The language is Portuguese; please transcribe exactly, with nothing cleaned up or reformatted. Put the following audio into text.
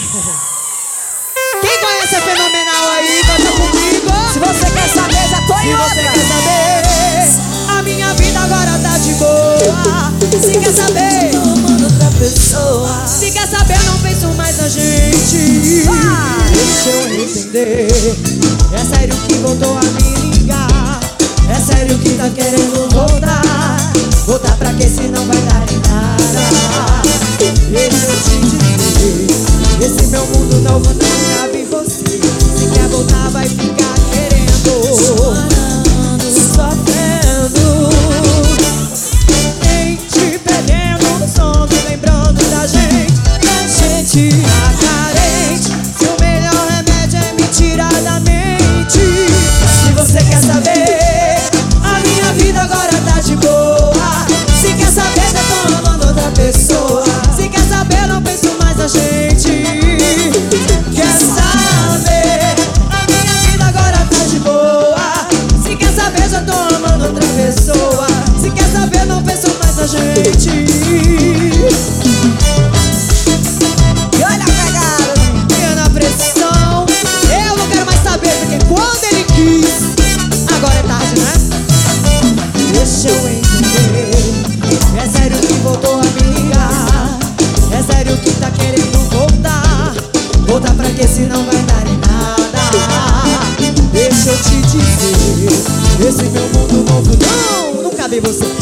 Quem conhece a Fenomenal aí, canta comigo. Se você quer saber, já tô em Se outra. você quer saber, a minha vida agora tá de boa. Se quer saber, tô amando outra pessoa. se quer saber, eu não penso mais na gente. Vai. Deixa eu entender. É sério que voltou a me ligar? É sério que tá querendo voltar? Voltar pra quê se não vai dar em nada? Deixa eu te dizer, esse meu mundo novo não cabe em você. Se quer voltar vai ficar querendo, Chorando, sofrendo, nem te perdendo no sono, lembrando da gente, da gente. tá carente. Se o melhor remédio é me tirar da mente. Se você quer saber, a minha vida agora tá de boa. Se quer saber, já tô amando outra pessoa. Se quer saber, não penso mais na gente. Quer saber, a minha vida agora tá de boa. Se quer saber, já tô amando outra pessoa. Se quer saber, não penso mais na gente. E olha a pegada. Minha na pressão, eu não quero mais saber, porque quando ele quis, agora é tarde, né? Deixa eu entender. É sério que voltou a me ligar? É sério que tá querendo voltar? Voltar pra quê se não vai dar em nada? Deixa eu te dizer, esse meu mundo novo não, não cabe em você.